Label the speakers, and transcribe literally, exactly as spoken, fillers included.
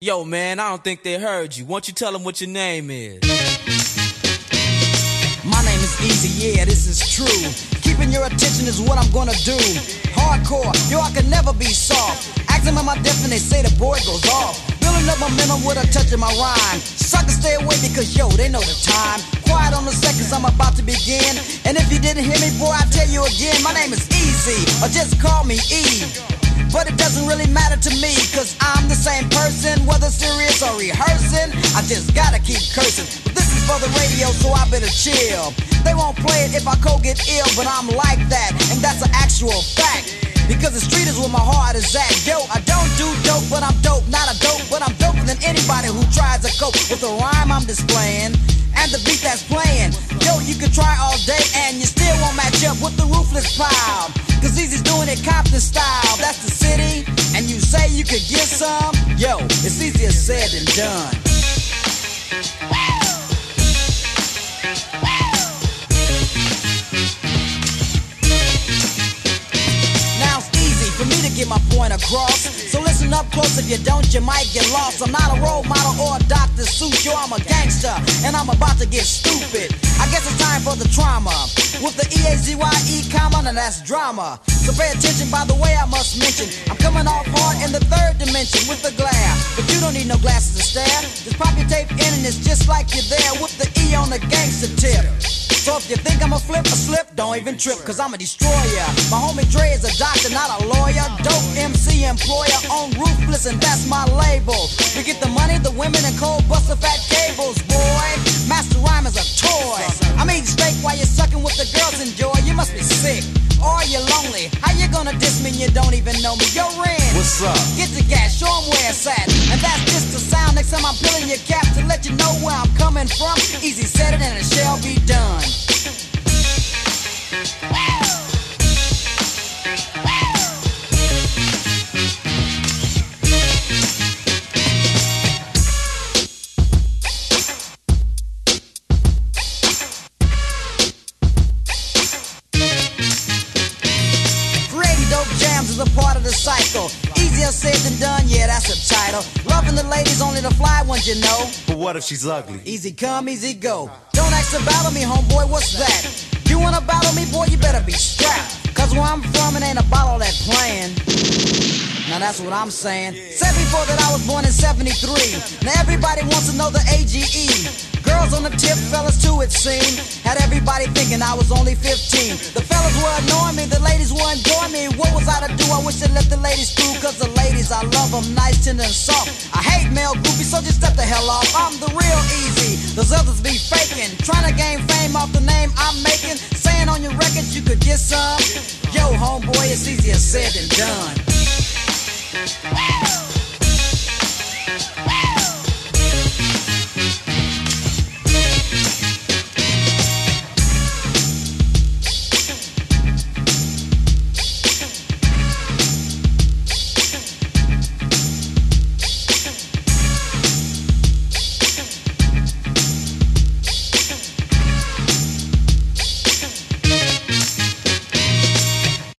Speaker 1: Yo, man, I don't think they heard you. Why don't you tell them what your name is?
Speaker 2: My name is Easy, yeah, this is true. Keeping your attention is what I'm gonna do. Hardcore, yo, I can never be soft. Asking about my depth and they say the boy goes off. Building up momentum with a touch of my rhyme. Suckers stay away because, yo, they know the time. Quiet on the seconds, I'm about to begin. And if you didn't hear me, boy, I tell you again. My name is Easy, or just call me E. But it doesn't really matter to me, cause I'm the same person, whether serious or rehearsing. I just gotta keep cursing. But this is for the radio, so I better chill. They won't play it if I cold get ill, but I'm like that, and that's an actual fact. Because the street is where my heart is at. Yo, I don't do dope, but I'm dope. Not a dope, but I'm doper than anybody who tries to cope with the rhyme I'm displaying and the beat that's playing. Yo, you can try all day and you still won't match up with the ruthless pile. Cause Easy's doing it Compton style. That's the city, and you say you could get some. Yo, it's easier said than done. Now it's easy for me to get my point across. So listen up close, if you don't, you might get lost. I'm not a role model or a Doctor Seuss. Yo, I'm a gangster, and I'm about to get stupid. I guess it's time for the trauma. With the E A Z Y E comma, and that's drama. So pay attention, by the way, I must mention I'm coming off hard in the third dimension with the glare. But you don't need no glasses to stare. Just pop your tape in and it's just like you're there with the E on the gangster tip. So if you think I'm a flip or slip, don't even trip, cause I'm a destroyer. My homie Dre is a doctor, not a lawyer. Dope M C employer on Ruthless, and that's my label. We get the money, the women, and cold buster fat cables, boy. Master Rhyme is a toy. I'm eating steak while you're sucking with the girls enjoy. You must be sick, or you're lonely. How you gonna diss me and you don't even know me? Yo, Ren,
Speaker 1: What's up?
Speaker 2: get the gas, show 'em where it's at. And that's just the sound. Next time I'm peeling your cap to let you know where I'm coming from. Easy said it and it shall be done. A part of the cycle. Easier said than done, yeah, that's a title. Loving the ladies, only the fly ones, you know.
Speaker 1: But what if she's ugly?
Speaker 2: Easy come, easy go. Don't ask to battle me, homeboy, what's that? You wanna battle me, boy, you better be strapped. Cause where I'm from, it ain't about all that playing. Now that's what I'm saying. Said before that I was born in seventy-three. Now everybody wants to know the A G E. Girls on the tip, fellas too, it seemed. Had everybody thinking I was only fifteen. The fellas were annoying me, the ladies were enjoying me. What was I to do? I wish I let the ladies through. Cause the ladies, I love them nice, tender, and soft. I hate male groupies, so just step the hell off. I'm the real Easy, those others be faking. Trying to gain fame off the name I'm making. Saying on your records you could get some. Yo, homeboy, it's easier said than done.